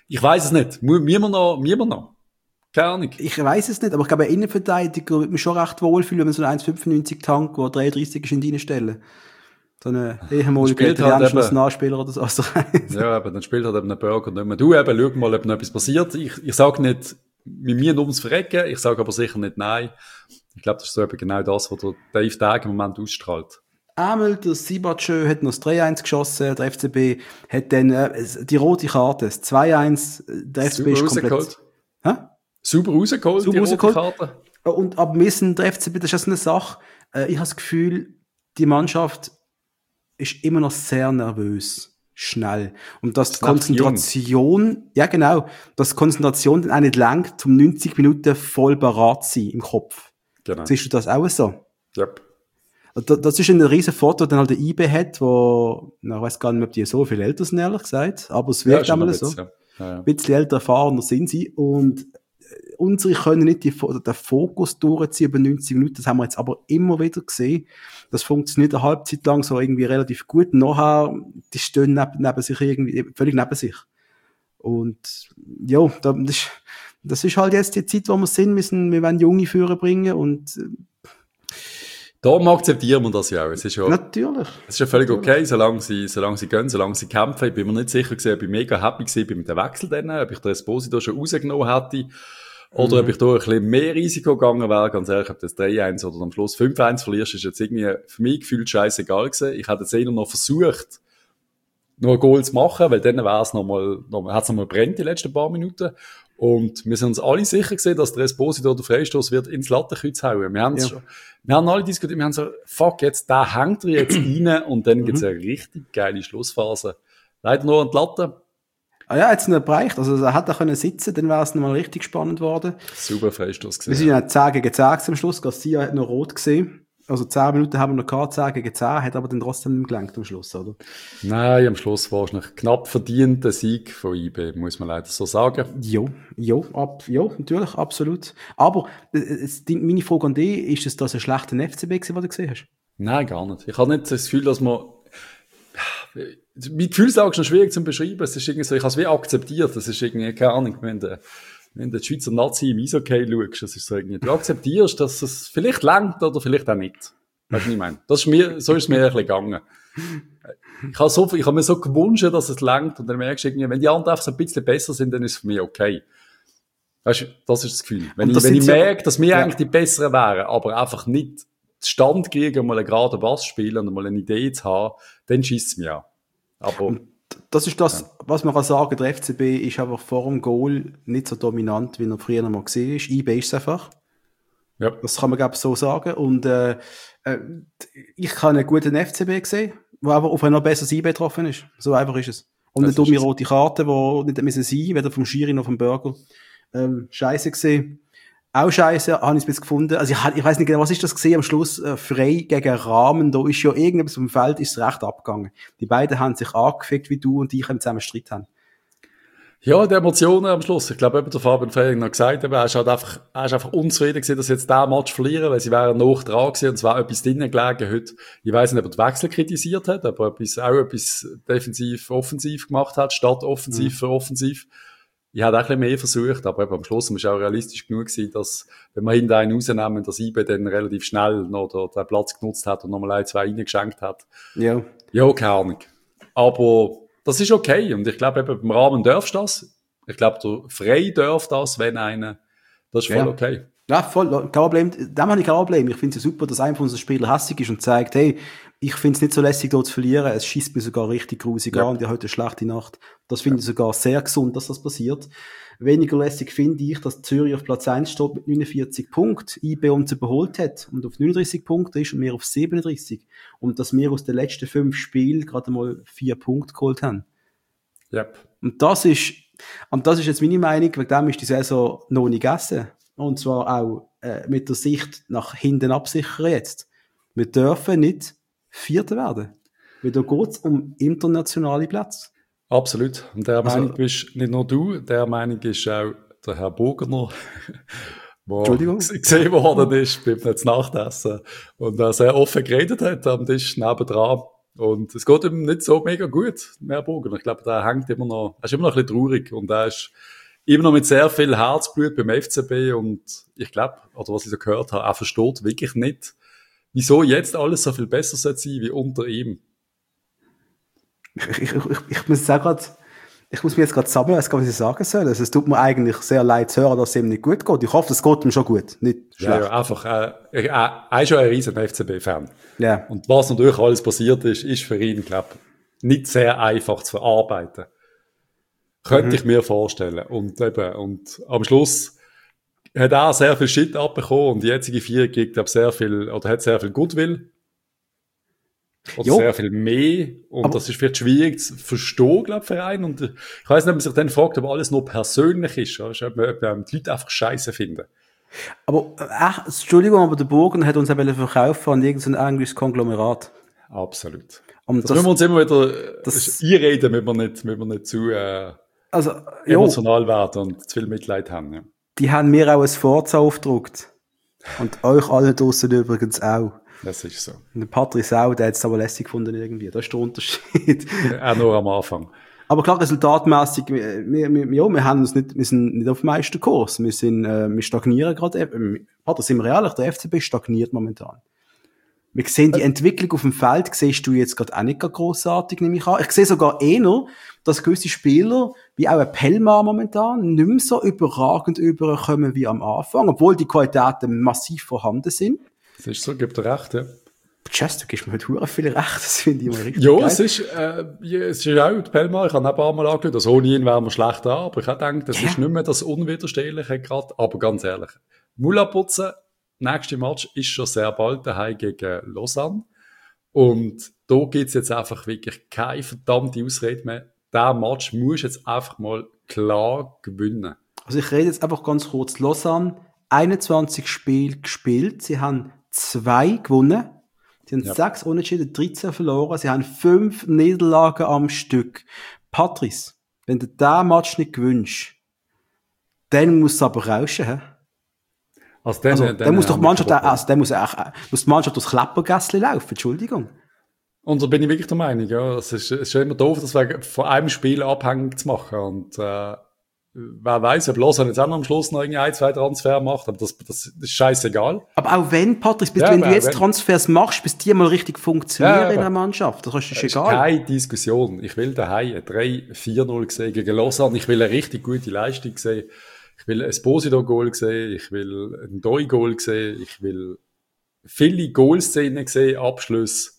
Ich weiss es nicht. Mu- Müssen wir noch, müssen wir noch? Keine Ahnung. Ich weiss es nicht, aber ich glaube, ein Innenverteidiger würde mich schon recht wohlfühlen, wenn man so einen eins Komma fünfundneunzig Tank, der dreiunddreißig ist, in die reinstellen. So einen ehemaligen Spielt halt italienischen eben- Nationalspieler oder so. Also, Ja, aber dann spielt halt eben ein Burger nicht mehr. Du eben, schau mal, ob noch etwas passiert. Ich, ich sage nicht, mit mir ums Verrecken, ich sage aber sicher nicht nein. Ich glaube, das ist so eben genau das, was der Dave Tag im Moment ausstrahlt. einmal der Sibachö hat noch das drei eins geschossen, der F C B hat dann äh, die rote Karte, das zwei eins, der F C B Super ist komplett... rausgeholt. Hä? Super rausgeholt, Super die rote rausgeholt. Karte. Und ab wir sind der F C B, das ist ja so eine Sache, äh, ich habe das Gefühl, die Mannschaft ist immer noch sehr nervös, schnell. Und dass die Ist einfach Konzentration, ja genau, dass die Konzentration dann auch nicht langt, um neunzig Minuten voll parat zu sein im Kopf. Genau. Siehst du das auch so? Yep. Da- Das ist ein riesen Foto, den halt der I B hat, wo, na, ich weiß gar nicht, ob die so viel älter sind, ehrlich gesagt, aber es wirkt schon einmal ein so. bisschen, ja. Ja, ja. Ein bisschen älter, erfahrener sind sie und äh, unsere können nicht die, Fo- den Fokus durchziehen über neunzig Minuten, das haben wir jetzt aber immer wieder gesehen. Das funktioniert eine Halbzeit lang so irgendwie relativ gut, nachher, die stehen neben, neben sich irgendwie, völlig neben sich. Und, ja, da- das, ist- das ist halt jetzt die Zeit, wo wir sind, wir, müssen, wir wollen junge Führer bringen und, äh, Darum akzeptieren wir das ja auch. Es ist ja, natürlich. es ist ja völlig okay, solange sie, solange sie gehen, solange sie kämpfen. Ich bin mir nicht sicher gewesen, ob ich mega happy gewesen bin mit dem Wechsel dann, ob ich den Esposito schon rausgenommen hätte. Oder ob ich da ein bisschen mehr Risiko gegangen wäre. Ganz ehrlich, ob das drei eins oder am Schluss fünf eins verlierst, ist jetzt irgendwie für mich gefühlt scheißegal gewesen. Ich hätte jetzt eher noch versucht, noch ein Goal zu machen, weil dann wäre es nochmal, noch, hat es nochmal brennt die letzten paar Minuten. Und wir sind uns alle sicher gewesen, dass der Esposito der Freistoß wird ins Lattenkreuz hauen. Wir haben Ja. schon, wir haben alle diskutiert, wir haben so, fuck, jetzt, da hängt er jetzt rein und dann gibt's eine richtig geile Schlussphase. Leider nur an die Latte. Ah ja, jetzt noch bereicht. Also, er hätte können sitzen, dann wäre es nochmal richtig spannend worden. Super Freistoß Wir gewesen. sind ja zehn gegen zehn am Schluss. Garcia hat noch rot gesehen. Also, zehn Minuten haben wir noch gehabt, zehn gegen zehn, hat aber dann trotzdem nicht gelangt am Schluss, oder? Nein, am Schluss war es noch knapp verdienter Sieg von I B, muss man leider so sagen. Jo, jo, ab, jo, natürlich, absolut. Aber, äh, es- die- meine Frage an dich, ist es das ein schlechter F C B gewesen, den du gesehen hast? Nein, gar nicht. Ich habe nicht das Gefühl, dass man, meine Gefühlslage ist noch schwierig zu beschreiben. Es ist irgendwie so, ich habe es wie akzeptiert. Das ist irgendwie, keine Ahnung, wenn du, wenn du die Schweizer Nazi im Eishockey schaust, das ist so irgendwie, du akzeptierst, dass es vielleicht langt oder vielleicht auch nicht. Weißt du, was ich meine? Das ist mir, so ist es mir ein bisschen gegangen. Ich habe so, ich habe mir so gewünscht, dass es langt und dann merkst du irgendwie, wenn die anderen einfach so ein bisschen besser sind, dann ist es für mich okay. Weißt du, das ist das Gefühl. Wenn Und ich, das wenn ich sind ja- merke, dass wir ja. eigentlich die Besseren wären, aber einfach nicht Stand kriegen, mal einen geraden Pass spielen und mal eine Idee zu haben, dann schießt es mich an. Aber, Das ist das, was man kann sagen, der F C B ist einfach vor dem Goal nicht so dominant, wie er früher noch mal gesehen ist. I B ist es einfach. ja. Das kann man, glaube ich, so sagen. Und äh, äh, ich habe einen guten F C B gesehen, der aber auf ein noch besseres I B getroffen ist. So einfach ist es. Und Das eine dumme ist es. rote Karte, die nicht müssen sein, weder vom Schiri noch vom Burger. Ähm, Scheiße gesehen. Auch scheiße, habe ich es bis gefunden. Also ich, ich weiß nicht genau, was ist das gesehen am Schluss? Äh, frei gegen Rahmen, da ist ja irgendetwas vom Feld, ist recht abgegangen. Die beiden haben sich angefickt, wie du und ich haben zusammen Streit haben. Ja, die Emotionen am Schluss. Ich glaube, eben der Fabian Freyling noch gesagt, eben, er ist halt einfach, er ist einfach unzufrieden gewesen, dass sie jetzt diesen Match verlieren, weil sie wären noch dran gewesen und es war etwas drinnen gelegen heute. Ich weiss nicht, ob er den Wechsel kritisiert hat, aber etwas, auch etwas defensiv, offensiv gemacht hat, statt offensiv Mhm. für offensiv. Ich hätte auch ein bisschen mehr versucht, aber eben am Schluss war es auch realistisch genug gewesen, dass, wenn wir hinten einen rausnehmen, dass I B dann relativ schnell noch den, den Platz genutzt hat und nochmal ein, zwei reingeschenkt hat. Ja. Ja, keine Ahnung. Aber das ist okay. Und ich glaube, eben beim Rahmen darfst du das. Ich glaube, der Frei darf das, wenn einer. Das ist voll Ja. okay. Ja, voll, kein Problem. Dem habe ich kein Problem. Ich finde es ja super, dass einer von unseren Spielern hässig ist und sagt, hey, ich finde es nicht so lässig, dort zu verlieren. Es schießt mir sogar richtig grusig Ja. an und ich habe heute eine schlechte Nacht. Das finde ich sogar sehr gesund, dass das passiert. Weniger lässig finde ich, dass Zürich auf Platz eins steht mit neunundvierzig Punkten, I B uns überholt hat und auf neununddreißig Punkte ist und wir auf siebenunddreißig. Und dass wir aus den letzten fünf Spielen gerade mal vier Punkte geholt haben. Yep. Und das ist, und das ist jetzt meine Meinung, wegen dem ist die Saison noch nicht gegessen. Und zwar auch äh, mit der Sicht nach hinten absichern jetzt. Wir dürfen nicht Vierter werden. Weil da geht es um internationale Plätze. Absolut. Und der Also- Meinung bist nicht nur du, der Meinung ist auch der Herr Burgener, der Entschuldigung? g- gesehen worden ist beim Nachtessen und der sehr offen geredet hat am Tisch nebendran. Und es geht ihm nicht so mega gut, Meerburger. Ich glaube, der hängt immer noch, er ist immer noch ein bisschen traurig und er ist immer noch mit sehr viel Herzblut beim F C B und ich glaube, oder was ich so gehört habe, er versteht wirklich nicht, wieso jetzt alles so viel besser sein sollte wie unter ihm. Ich, ich, ich, ich muss sagen, grad, ich muss mir jetzt gerade sammeln, was ich sagen soll. Also, es tut mir eigentlich sehr leid zu hören, dass es ihm nicht gut geht. Ich hoffe, es geht ihm schon gut, nicht schlecht. Ja, ja einfach, äh, er, er ist schon ein riesen F C B-Fan. Ja. Und was natürlich alles passiert ist, ist für ihn, glaube ich, nicht sehr einfach zu verarbeiten. Könnte mhm. ich mir vorstellen. Und eben, und am Schluss hat er sehr viel Shit abbekommen und die jetzige Vier kriegt, glaube ich, sehr viel, oder hat sehr viel Goodwill. Oder jo. sehr viel mehr. Und aber das ist vielleicht schwierig zu verstehen, glaube ich, für einen. Und ich weiss nicht, ob man sich dann fragt, ob alles nur persönlich ist, oder? Ob, man, ob man die Leute einfach scheiße finden. Aber, äh, Entschuldigung, aber der Burgen hat uns eben verkauft an irgendein englisches Konglomerat. Absolut. Und das, das müssen wir uns immer wieder das, einreden, damit wir nicht, damit wir nicht zu äh, also, emotional jo. werden und zu viel Mitleid haben. Ja. Die haben mir auch ein Forza aufgedruckt. Und euch alle draussen übrigens auch. Das ist so. Und der Patrice auch, der hat es aber lässig gefunden irgendwie. Das ist der Unterschied. Auch nur am Anfang. Aber klar, resultatmässig, wir, wir, ja, wir haben uns nicht, wir sind nicht auf dem Meisterkurs. Wir sind, äh, wir stagnieren gerade. Äh, Patrice, sind wir ehrlich, der F C B stagniert momentan. Wir sehen die Entwicklung auf dem Feld, siehst du jetzt gerade auch nicht grossartig, nehme ich an. Ich sehe sogar eher, dass gewisse Spieler, wie auch ein Pelmar momentan, nicht mehr so überragend überkommen wie am Anfang, obwohl die Qualitäten massiv vorhanden sind. Das ist so, gibt dir recht, ja. Chess, du gibst mir heute verdammt viel recht, das finde ich immer richtig ja, geil. Ja, es ist, äh, es ist auch, die Pelmar, ich habe ihn ein paar Mal angeschaut, also ohne ihn wären wir schlecht an, aber ich habe gedacht, das ja. ist nicht mehr das Unwiderstehliche gerade, aber ganz ehrlich, Mulla putzen, nächste Match ist schon sehr bald daheim gegen Lausanne. Und da gibt's jetzt einfach wirklich keine verdammte Ausrede mehr. Der Match musst du jetzt einfach mal klar gewinnen. Also ich rede jetzt einfach ganz kurz. Lausanne, einundzwanzig Spiele gespielt. Sie haben zwei gewonnen. Sie haben ja. sechs Unentschieden, dreizehn verloren. Sie haben fünf Niederlagen am Stück. Patrice, wenn du diesen Match nicht gewünscht, dann musst du aber rauschen, hä? Also, dann, also dann, dann muss doch die Mannschaft, also dann muss, auch, muss die Mannschaft durchs Kleppergässli laufen, Entschuldigung. Und da bin ich wirklich der Meinung, ja. Es ist, es ist immer doof, das von einem Spiel abhängig zu machen. Und, äh, wer weiss, ob Lausanne jetzt auch noch am Schluss noch irgendwie ein, zwei Transfer macht, aber das, das ist scheißegal. Aber auch wenn, Patrice, bis, ja, wenn du jetzt wenn. Transfers machst, bis die mal richtig funktionieren ja, in der Mannschaft, das ist, das ist egal. Keine Diskussion. Ich will daheim ein drei vier null sehen gegen Lausanne. Ich will eine richtig gute Leistung sehen. Ich will ein Esposito-Goal sehen, ich will ein Doi-Goal sehen, ich will viele Goal-Szenen sehen, Abschlüsse.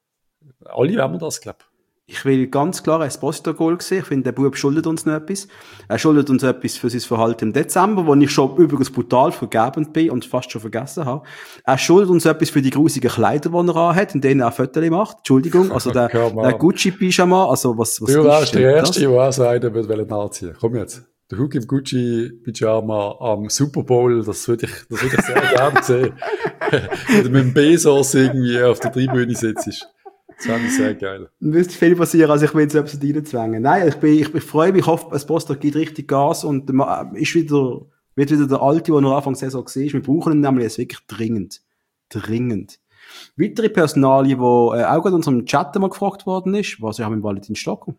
Alle wollen wir das, glaube ich. Ich will ganz klar ein Esposito-Goal sehen. Ich finde, der Bub schuldet uns noch etwas. Er schuldet uns etwas für sein Verhalten im Dezember, wo ich schon übrigens brutal vergebend bin und fast schon vergessen habe. Er schuldet uns etwas für die grusigen Kleider, die er anhat, in denen er Fotos macht. Entschuldigung, also der, der Gucci-Pyjama, also was, was du warst der Erste, der auch so einen würde anziehen. Komm jetzt. Der Hug im Gucci-Pyjama am Super Bowl, das würde ich, das würde ich sehr gerne sehen. Wenn du mit dem Bezos irgendwie auf der Tribüne sitzt. Das fände ich sehr geil. Dann müsste viel passieren, als ich will selbst reinzwängen. Nein, ich bin, ich, ich freue mich, ich hoffe, das Poster gibt richtig Gas und ist wieder, wird wieder der Alte, der noch Anfang der Saison war. Wir brauchen ihn nämlich jetzt wirklich dringend. Dringend. Weitere Personalie, die äh, auch in unserem Chat mal gefragt worden ist, was wir haben mit Valentin Stocco.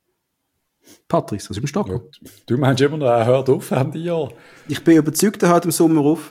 Patrice, was ist im Stock? Ja, du meinst immer noch, er hört auf, Ende Jahr. Ich bin überzeugt, er hört im Sommer auf.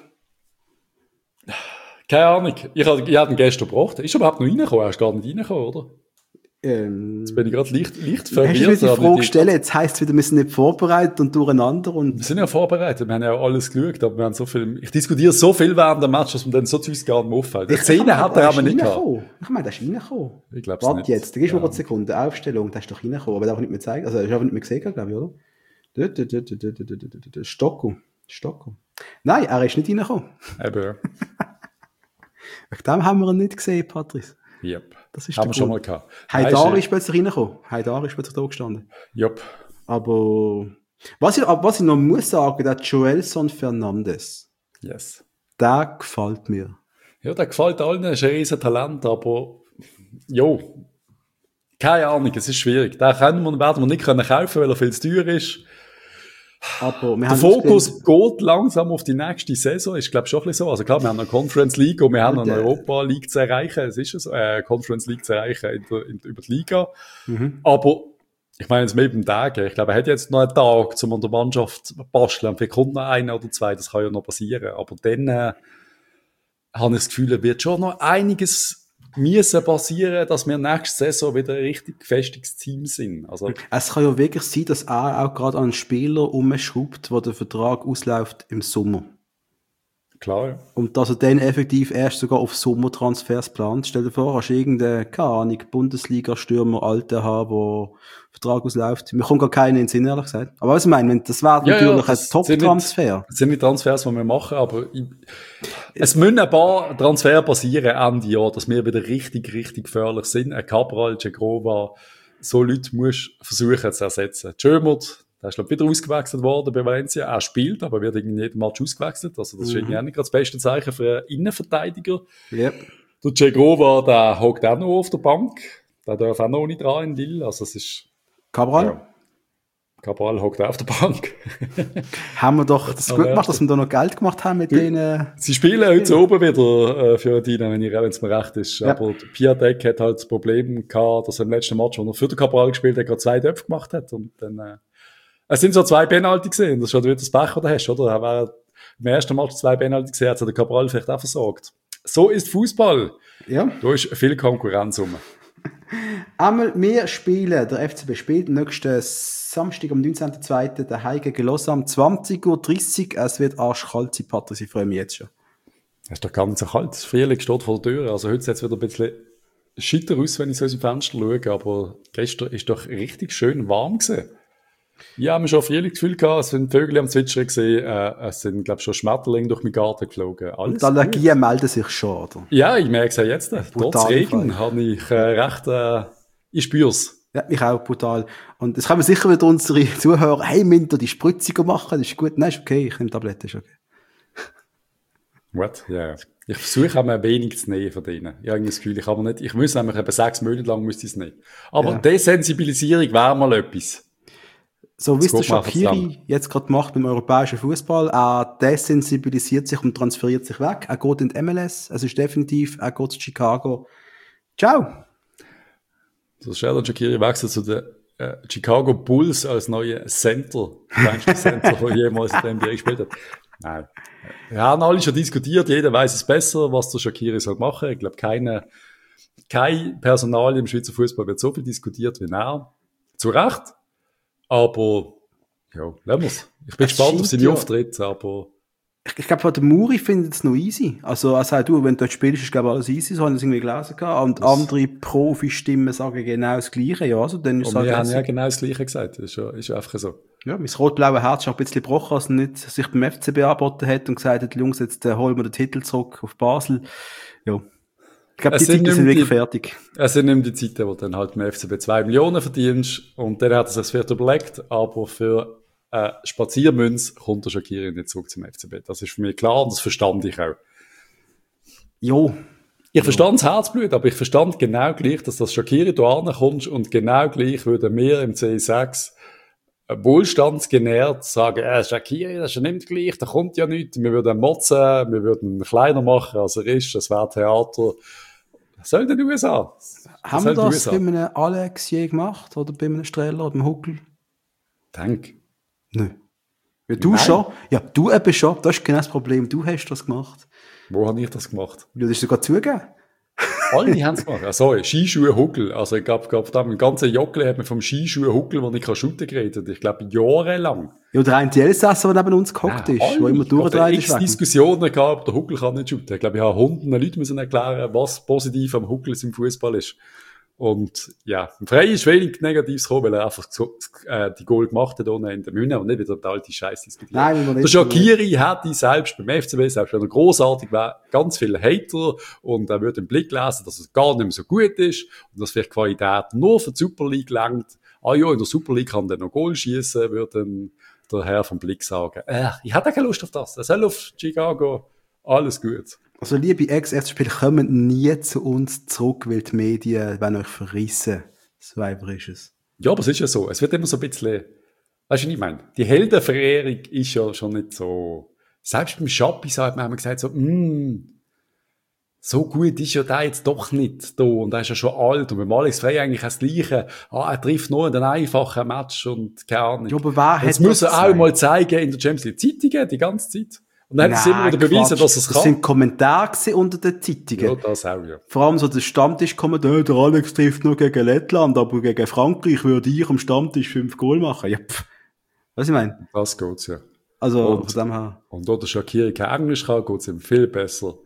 Keine Ahnung. Ich habe ich hab ihn gestern gebracht. Ist er überhaupt noch reingekommen? Er ist gar nicht reingekommen, oder? Ähm, Jetzt bin ich gerade leicht, leicht verwirrt. Hast du mir die Frage gestellt? Jetzt heisst es wieder, wir sind nicht vorbereitet und durcheinander. Und wir sind ja vorbereitet. Wir haben ja alles geschaut, aber wir haben so viel, ich diskutiere so viel während dem Match, dass man dann so Zeug gar nicht mehr auffällt. Die Szene hat er aber nicht gehabt. Ich meine, der ist reingekommen. Ich glaube es nicht. Warte jetzt, da gibst du mir ja. eine Sekunde. Aufstellung, der ist doch reingekommen. Aber der hat auch nicht mehr gezeigt. Also, er ist einfach nicht mehr gesehen, glaube ich, oder? Stocco. Stocco. Nein, er ist nicht reingekommen. Eben, ja. Wegen dem haben wir ihn nicht gesehen, Patrice. Yep. Das ist haben wir schon mal gehabt. Haidar ist plötzlich reingekommen. Haidar ist plötzlich da gestanden. Yep. Aber was ich, was ich noch muss sagen, der Joelson Fernandes. Yes. Der gefällt mir. Ja, der gefällt allen. Er ist ein riesen Talent, aber jo, keine Ahnung, es ist schwierig. Den können wir, werden wir nicht können kaufen, weil er viel zu teuer ist. Aber wir Der haben Fokus geht langsam auf die nächste Saison, ist, glaube ich, schon ein bisschen so. Also klar, wir haben eine Conference League und wir haben eine Europa League zu erreichen. Es ist ja so, äh, Conference League zu erreichen in der, in, über die Liga. Mhm. Aber, ich meine, jetzt mit dem Tag, ich glaube, er hat jetzt noch einen Tag, um an der Mannschaft zu basteln. Vielleicht kommt noch einer oder zwei, das kann ja noch passieren. Aber dann, äh, habe ich das Gefühl, es wird schon noch einiges müssen passieren, dass wir nächste Saison wieder ein richtig gefestigtes Team sind. Also, es kann ja wirklich sein, dass er auch gerade an einen Spieler umschraubt, wo der Vertrag ausläuft im Sommer. klar, ja. Und dass er dann effektiv erst sogar auf Sommertransfers plant. Stell dir vor, hast du irgendeinen, keine Ahnung, Bundesliga-Stürmer, Alten haben, wo Vertrag ausläuft. Mir kommt gar keinen in den Sinn, ehrlich gesagt. Aber was ich meine, das wäre Ja, ja, natürlich das ein Top-Transfer. Das sind nicht Transfers, die wir machen, aber ich, es müssen ein paar Transfers passieren Ende Jahr, dass wir wieder richtig, richtig gefährlich sind. Ein Cabral, Cegrova, so Leute musst du versuchen zu ersetzen. Schömert, der ist, glaube ich, wieder ausgewechselt worden bei Valencia. Er spielt, aber wird irgendwie jeden Match ausgewechselt. Also das ist irgendwie auch nicht gerade das beste Zeichen für einen Innenverteidiger. Yep. Der Cegrova, der hockt auch noch auf der Bank. Der darf auch noch nicht dran in Lille. Also es ist... Cabral? Ja. Cabral hockt auch auf der Bank. Haben wir doch das gut gemacht, dass wir da noch Geld gemacht haben mit Ja. denen. Sie spielen heute so oben wieder äh, für die, wenn ich wenn es mir recht ist. Ja. Aber der Piatek hat halt das Problem gehabt, dass er im letzten Match, wo er für den Cabral gespielt hat, gerade zwei Töpfe gemacht hat. Und dann, äh, es sind so zwei Penalty gesehen. Das ist schon wieder das Pech, das du hast, oder? Er war im ersten Match zwei Penalty gesehen, hat sich der Cabral vielleicht auch versorgt. So ist Fußball. Ja. Da ist viel Konkurrenz rum. Einmal, wir spielen, der F C B spielt nächsten Samstag am neunzehnten zweiten daheim gegen Lausanne, zwanzig Uhr dreißig. Es wird arschkalt sein, Patrick, ich freue mich jetzt schon. Es ist doch gar nicht so kalt. Das Frühling steht vor der Tür. Also heute sieht es wieder ein bisschen schitter aus, wenn ich so aus dem Fenster schaue. Aber gestern ist doch richtig schön warm gewesen. Ja, wir haben schon Frühlingsgefühl gehabt. Es sind Vögel am Zwitschern gesehen. Äh, es sind, glaube ich, schon Schmetterlinge durch meinen Garten geflogen. Alles Und die Allergien melden sich schon, oder? Ja, ich merke es ja jetzt. Trotz Brutale Regen Fall. habe ich äh, recht, äh, ich spüre es. Ja, mich auch brutal. Und es können wir sicher wieder unsere Zuhörer, hey, müsst ihr die Spritzung machen? Das ist gut. Nein, ist okay, ich nehme Tabletten, ist okay. What? Ja, yeah. Ich versuche auch mal wenig zu nehmen von denen. Ich habe das Gefühl, ich habe nicht, ich muss nämlich etwa sechs Monate lang müsste ich es nehmen. Aber Ja. Desensibilisierung wäre mal etwas. So wie es der geht mir einfach Shaqiri zusammen. jetzt gerade macht beim europäischen Fußball, er desensibilisiert sich und transferiert sich weg. Er geht in die M L S, es ist definitiv, er geht zu Chicago. Ciao. So Sheldon Shaqiri wechselt zu den äh, Chicago Bulls als neuer Center, kleinster Center, der jemals in der N B A gespielt hat. Nein. Wir haben alle schon diskutiert, jeder weiß es besser, was der Shaqiri soll machen. Ich glaube, keine, kein Personal im Schweizer Fußball wird so viel diskutiert wie er. Zu Recht. Aber, ja, lassen wir's. Ich bin Es gespannt auf scheint seine ja- Auftritte, aber, Ich, ich glaube, der Muri findet es noch easy. Also, er sagt, du, wenn du dort spielst, ist, glaube ich, alles easy. So habe ich es irgendwie gelesen gehabt. Und andere Profi-Stimmen sagen genau das Gleiche. Ja, also, dann ist es und halt wir haben ja lässig. genau das Gleiche gesagt. Das ist ja, ist ja einfach so. Ja, mein rot-blaue Herz ist auch ein bisschen gebrochen, als er nicht sich beim F C B angeboten hat und gesagt hat, Jungs, jetzt äh, holen wir den Titel zurück auf Basel. Ja. Ich glaube, Es die sind Zeiten nicht sind mehr wirklich die- fertig. Es sind nicht mehr die Zeiten, wo du dann halt im F C B zwei Millionen verdienst und dann hat er sich das vielleicht überlegt, aber für äh, Spaziermünz kommt der Shaqiri nicht zurück zum F C B. Das ist für mich klar und das verstand ich auch. Jo. Ich verstand das Herzblut, aber ich verstand genau gleich, dass das Shaqiri da ankommst und genau gleich würden wir im C sechs wohlstandsgenährt sagen, äh, Shaqiri, das ist ja nicht gleich, da kommt ja nichts, wir würden ihn motzen, wir würden ihn kleiner machen, als er ist, das wäre Theater. Was soll denn die U S A? Was Haben soll wir die das U S A? bei einem Alex je gemacht? Oder bei einem Streller oder beim Huckel? Denk. Nein. Ja, du Nein. schon. Ja, du eben schon. Das ist genau das Problem. Du hast das gemacht. Wo habe ich das gemacht? Du hast sogar zugegeben. Alle haben es gemacht. Ah, sorry, Skischuhe Huckel. Also ich glaube, glaub, da im ganzen Joggeli hat man vom Skischuhe Huckel, wo ich kann shooten geredet. Ich glaube, jahrelang. Ja, der eine Elsässer, der neben uns gehockt ist, der immer durchdreht ist. Ich habe weg. Diskussionen gehabt, ob der Huckel kann nicht shooten. Ich glaube, ich habe hunderten Leuten müssen erklären, was positiv am Huckel im Fußball ist. Und ja, im Frei ist wenig Negatives gekommen, weil er einfach so, äh, die Goal gemacht hat ohne in der Mühne und nicht wieder die alte Scheiße diskutiert. Nein, wir Der nicht. Shaqiri hätte selbst beim F C B, selbst wenn er grossartig wäre, ganz viele Hater und er würde im Blick lesen, dass es gar nicht mehr so gut ist und dass vielleicht die Qualität nur für die Super League langt. Ah ja, in der Super League kann der noch Goal schießen, würde dann der Herr vom Blick sagen. Äh, ich hätte keine Lust auf das. Er soll auf Chicago. Alles gut. Also, liebe Ex-F C-Spieler, kommt nie zu uns zurück, weil die Medien wollen euch verrissen. So einfach ist es. Ja, aber es ist ja so. Es wird immer so ein bisschen, weißt weißt du, was ich meine? Die Heldenverehrung ist ja schon nicht so, selbst beim Schappi hat man gesagt, so, mm, so gut ist ja der jetzt doch nicht da und er ist ja schon alt und beim Alex Frey eigentlich das Gleiche. Ah, er trifft nur in den einfachen Match und keine Ahnung. Ja, aber wer das hat muss das er auch gesagt? mal zeigen in der Champions League Zeitungen die ganze Zeit. Und dann hat er es immer Nein, wieder bewiesen, Quatsch. dass er es Das kann. sind Kommentare gewesen unter den Zeitungen. Ja, das auch, ja. Vor allem so der Stammtisch kommt, äh, der Alex trifft nur gegen Lettland, aber gegen Frankreich würde ich am Stammtisch fünf Goal machen. Ja, pff. Was ich meine? Das geht's, ja. Also, Und- von dem her. Und da der Shaqiri kein Englisch kann, geht's ihm viel besser.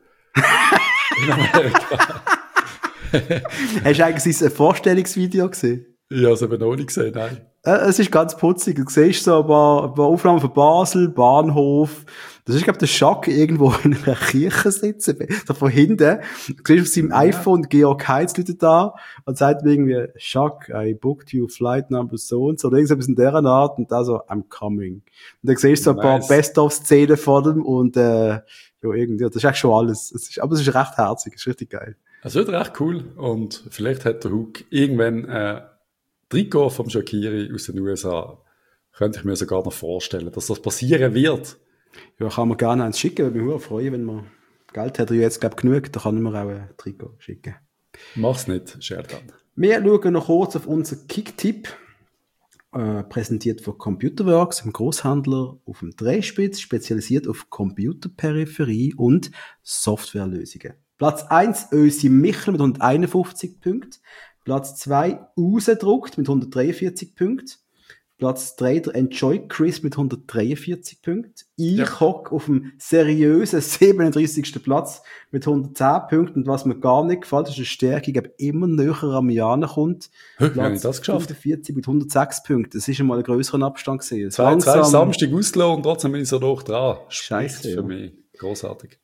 Hast du eigentlich sein Vorstellungsvideo gesehen? Ich habe es eben noch nicht gesehen, nein. Äh, es ist ganz putzig. Du siehst so ein paar, ein paar Aufnahmen von Basel, Bahnhof. Das ist, glaube ich, der Schack irgendwo in einer Kirche sitzen. Da von hinten. Du siehst auf seinem iPhone Georg Heitz Leute da und sagt mir irgendwie, Schack, I booked you flight number so und so. Oder irgendwas in dieser Art. Und da so, I'm coming. Und dann siehst du so ein paar Nice. Best-of-Szenen von dem und, äh, ja, irgendwie, das ist eigentlich schon alles. Es ist, aber es ist recht herzig. Es ist richtig geil. Es wird recht cool und vielleicht hat der Hug irgendwann äh, Trikot vom Shaqiri aus den U S A. Könnte ich mir sogar noch vorstellen, dass das passieren wird. Ja, kann man gerne eins schicken, würde mich sehr freuen, wenn man, Geld hat er ja jetzt, glaube ich, genug, da kann man auch ein Trikot schicken. Mach's nicht, Scherdan. Wir schauen noch kurz auf unser Kick-Tipp, äh, präsentiert von Computerworks, einem Großhändler auf dem Dreispitz, spezialisiert auf Computerperipherie und Softwarelösungen. Platz eins, Ösi Michel mit hunderteinundfünfzig Punkten. Platz zwei, Rausdruckt mit hundertdreiundvierzig Punkten. Platz drei, der Enjoy Chris mit hundertdreiundvierzig Punkten. Ich Ja. hocke auf dem seriösen siebenunddreißigsten Platz mit hundertzehn Punkten. Und was mir gar nicht gefällt, ist eine Stärke, die immer näher am Jahren kommt. Hä, wie habe ich das geschafft? hundertvierzig mit hundertsechs Punkten. Das ist einmal ein grösseren Abstand gewesen. Zwei, zwei Langsam- Samstag ausgelassen und trotzdem bin ich so hoch dran. Spricht Scheisse, für ja. mich. Großartig.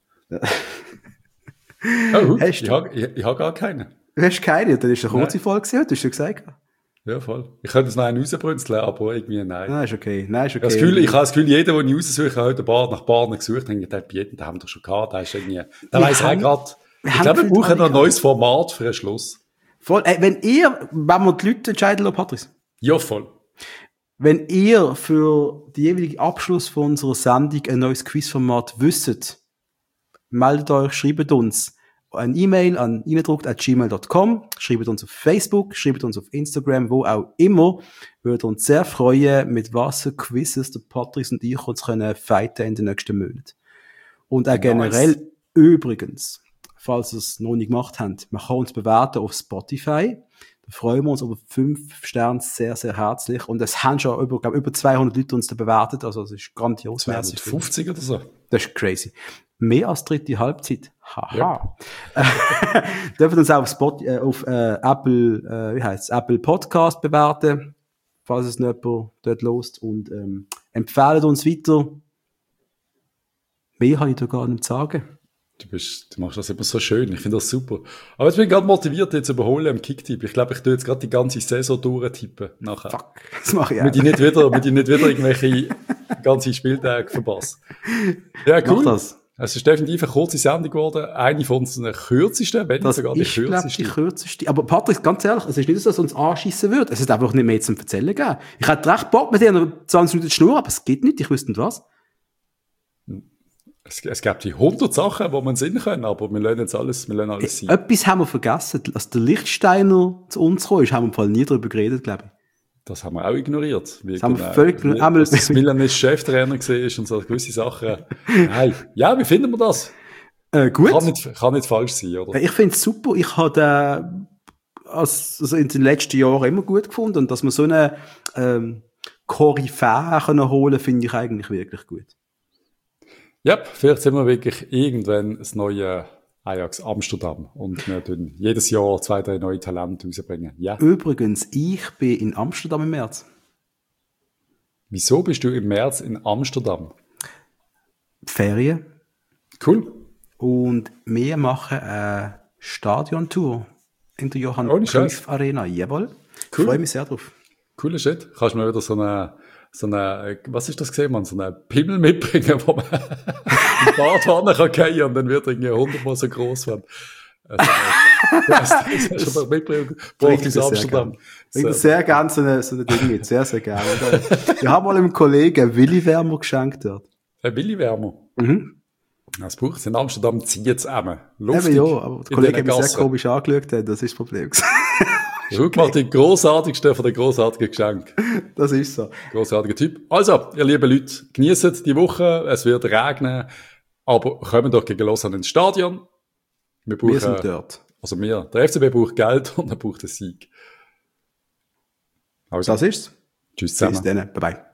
Oh, Hug, Hast du? ich habe ich, ich hab gar keinen. Du hast keine, dann ist eine kurze Nein. Folge gewesen, du hast ja gesagt. Ja, voll. Ich könnte es noch einen rausbrünzeln, aber irgendwie nein. Nein, ist okay. Nein, ist Ich okay. habe das Gefühl, ich habe das Gefühl, jeder, den ich raussuche, hat heute Bar nach Bahnen gesucht, denkt, der Pieten, den haben wir doch schon gehabt, der ist irgendwie, der Wir weiss auch haben- gerade. wir Ich haben glaube, wir gefühlt brauchen alle noch ein neues Format für einen Schluss. Voll, äh, wenn ihr, wenn wir die Leute entscheiden lassen, Patrice, Ja, voll. wenn ihr für die jeweilige Abschluss von unserer Sendung ein neues Quizformat wisst, meldet euch, schreibt uns eine E-Mail an eindruckt at gmail dot com, schreibt uns auf Facebook, schreibt uns auf Instagram, wo auch immer. Würde uns sehr freuen, mit was für Quizzes der Patrice und ich uns können fighten in den nächsten Monaten. Und auch Nice. generell übrigens, falls ihr es noch nicht gemacht habt, man kann uns bewerten auf Spotify. Da freuen wir uns über fünf Sterne sehr, sehr herzlich. Und es haben schon über, glaub, über zweihundert Leute uns da bewertet. Also, es ist grandios. Merci. zweihundertfünfzig oder so. Das ist crazy. Mehr als dritte Halbzeit. Haha. Äh, dürfen uns auch auf, Spot, äh, auf äh, Apple, äh, wie heißt Apple Podcast bewerten, falls es nicht jemand dort lost. Und ähm, empfehlen uns weiter. Mehr habe ich da gar nicht zu sagen. Du, bist, du machst das immer so schön. Ich finde das super. Aber jetzt bin ich gerade motiviert, jetzt zu überholen im Kicktipp. Ich glaube, ich tue jetzt gerade die ganze Saison durchtippen nachher. Fuck, das mache ich auch. Damit ich nicht wieder, damit ich nicht wieder irgendwelche ganze Spieltage verpasse. Ja, Mach cool. das. Es ist definitiv eine kurze Sendung geworden. Eine von unseren kürzesten, wenn nicht Das sogar die ist, glaube ich, kürzeste. die kürzeste. Aber Patrick, ganz ehrlich, es ist nicht so, dass es uns anschiessen würde. Es ist einfach nicht mehr zum Erzählen gegeben. Ich hätte recht Bock mit dir noch zwanzig Minuten zu schnurren, aber es geht nicht. Ich wüsste nicht was. Es, es gibt die hundert Sachen, die man sehen können, aber wir lernen jetzt alles, wir lernen alles sein. Etwas haben wir vergessen. Als der Lichtsteiner zu uns gekommen ist, haben wir im Fall nie darüber geredet, glaube ich. Das haben wir auch ignoriert. Wie, haben wir völlig wie, ignoriert. dass das Milan Cheftrainer war und so gewisse Sachen. Nein. Ja, wie finden wir das? Äh, gut. Kann nicht, kann nicht falsch sein, oder? Ich finde es super. Ich habe den als, also in den letzten Jahren immer gut gefunden. Und dass wir so eine ähm, Koryphäe können holen, finde ich eigentlich wirklich gut. Ja, vielleicht sind wir wirklich irgendwann das neue Ajax Amsterdam und wir tun jedes Jahr zwei, drei neue Talente rausbringen. Ja. Übrigens, ich bin in Amsterdam im März. Wieso bist du im März in Amsterdam? Ferien. Cool. Und wir machen eine Stadiontour in der Johann Ohne Scheiß. Cruyff Arena. Jawohl. Cool. Ich freue mich sehr drauf. Cooler Shit. Kannst du mir wieder so eine, so eine, was ist das gesehen, man? So eine Pimmel mitbringen, wo man im Bad kann gehen und dann wird irgendwie hundertmal so groß werden. Also, das, das hast du doch mitgebracht aus Amsterdam. Ich würde sehr gerne so eine, so eine Ding mit, sehr, sehr gerne. Ich habe mal einem Kollegen Willi Wärmer geschenkt dort. Ein Willi Wärmer? Mhm. Das braucht es in Amsterdam, zieht es eben. Lustig. Eben ja, aber der Kollege hat mich sehr komisch angeschaut, das ist das Problem. Schau mal, die grossartigste von den grossartigen Geschenken. Das ist so. Grossartiger Typ. Also, ihr lieben Leute, genießt die Woche, es wird regnen, aber kommen doch gegen Lausanne ins Stadion. Wir, brauchen, wir sind dort. Also wir, der F C B braucht Geld und er braucht einen Sieg. Also, das ist's. Tschüss zusammen. Bis dann. Bye bye.